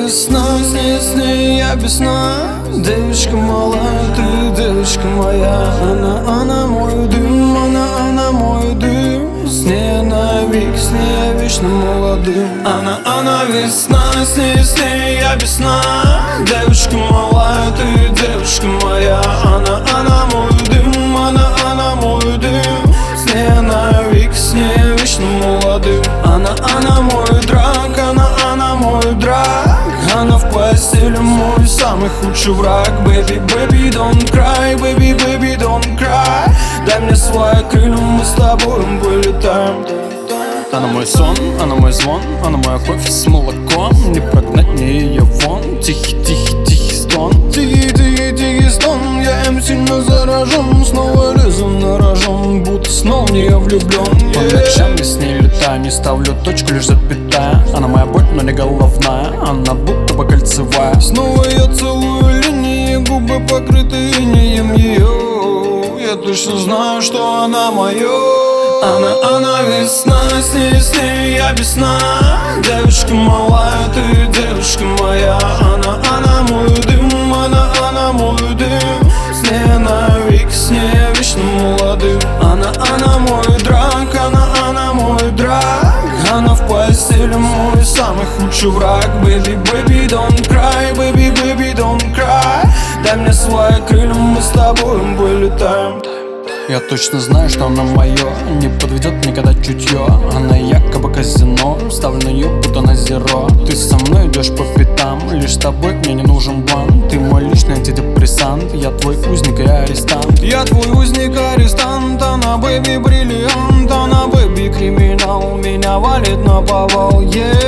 весна, сны, я без сна. Девочка малая, ты девочка моя. Она мой дым, она мой дым. С ней навек, с ней я вечно молодым. Она весна, сны, я без сна. Девочка малая, ты девочка моя. Она мой дым, она мой дым. С ней навек, с ней я вечно молодым. Она мой драк, она мой драк. Она в постели мой самый худший враг. Baby, baby, don't cry, baby, baby, don't cry. Дай мне свои крылья, мы с тобой вылетаем. Она мой сон, она мой звон, она моя кофе с молоком. Не прогнать мне ее вон. Тихий, тихий, тихий стон. Тихий, тихий, тихий стон. Я им сильно заражен. Снова лезу на рожон, будто снова в нее влюблен. По ночам я с ней летаю, не ставлю точку, лишь запятая. Она моя боль, но не головная. Она будто бы кольцевая. Снова я целую линии, губы покрыты инеем ее. Я точно знаю, что она моё. Она весна, сны, я без сна. Девочка малая, ты девочка моя. Она мой дым, она мой дым. С ней навек, с ней я вечно молодым. Она мой драк, она мой драк. Она в постели мой самый худший враг. Baby, baby, don't cry, baby, baby, don't cry. Дай мне свои крылья, мы с тобой вылетаем. Я точно знаю, что она моё, не подведет никогда чутье. Она якобы казино, ставлю на её будто на зеро. Ты со мной идешь по пятам, лишь с тобой мне не нужен план. Ты мой личный антидепрессант, я твой узник и арестант. Я твой узник, арестант, она бэби бриллиант. Она бэби криминал, меня валит на повал,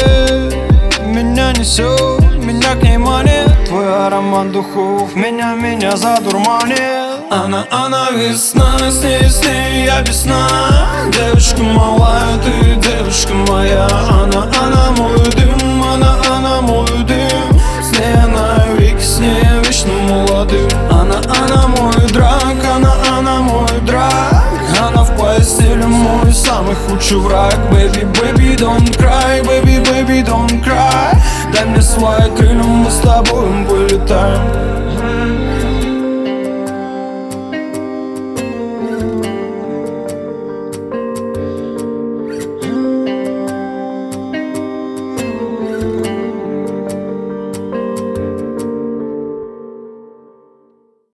Меня несет, меня к ней манит. Твой аромат духов меня задурманит. Она весна, сны, я без сна. Девочка малая, ты девочка моя. Она мой дым, она мой дым. С ней навек, с ней я вечно молодым. Она мой драк, она мой драк. Она в постели мой самый худший враг. Baby, baby, don't cry, baby, baby, don't cry. Дай мне свои крылья, мы с тобой вылетаем.